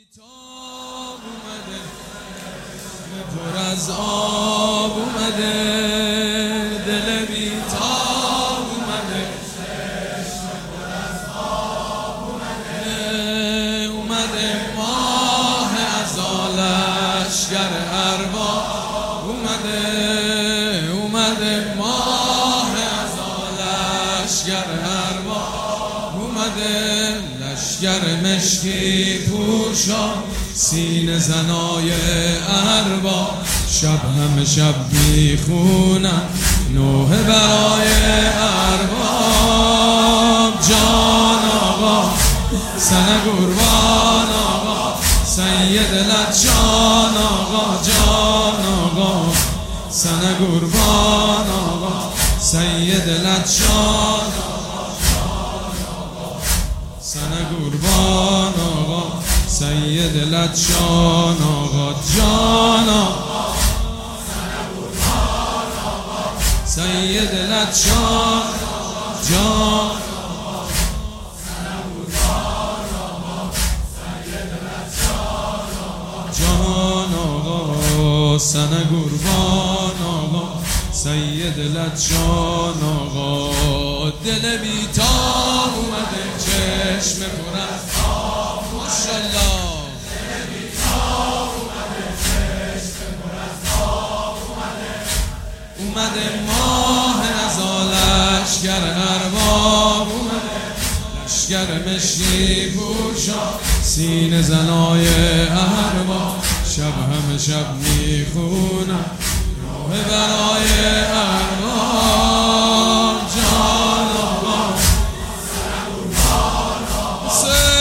بیتاب اومده پر از آب اومده دل بیتاب اومده پر از آب اومده ماه ازالشگر ارباب اومده ماه ازالشگر ارباب اومده لشگر مشکی پوشا سینه زنای ارباب شب همه شب میخونن نوحه برای ارباب جان آقا سنه قربان آقا سید لجان آقا جان آقا سنه قربان آقا سید لجان سنه قربان آقا سید لجان آقا جان آقا سنه قربان آقا سید لجان جان آقا سنه قربان آقا سید لجان آقا جان آقا سنه قربان آقا سید لجان آقا دل بیتاب اومده چشم پر از آب ماشاءالله دل بیتاب اومده چشم پر از آب اومده ماه ازالشگر ارباب اومده لشگر مشکی پوشا سینه زنای ارباب شب همه شب میخونن نوحه برای ارباب جان آقا سنه قربان آقا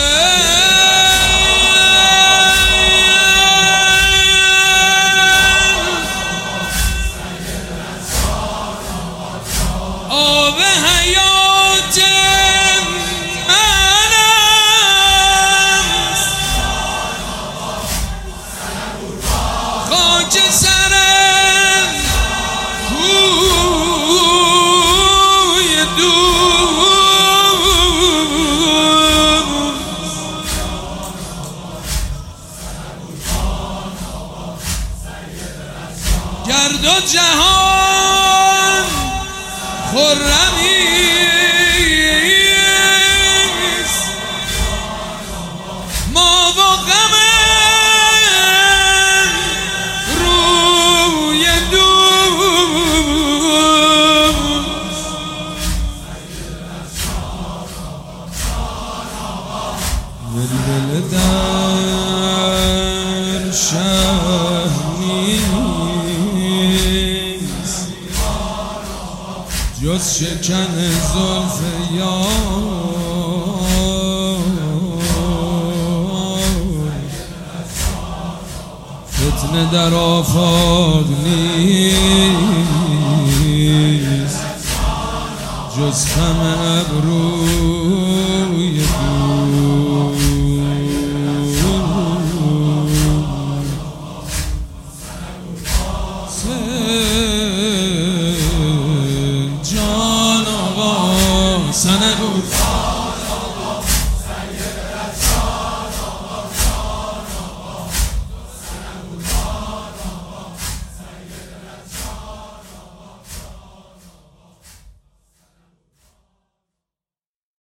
آب حیات من است خاک سرم کوی گرد و جهان خرمیست ما و غم روی دوست بلبل در شهر نیست جز شکن زلف یار فتنه در آفاق نیست جز خم ابرو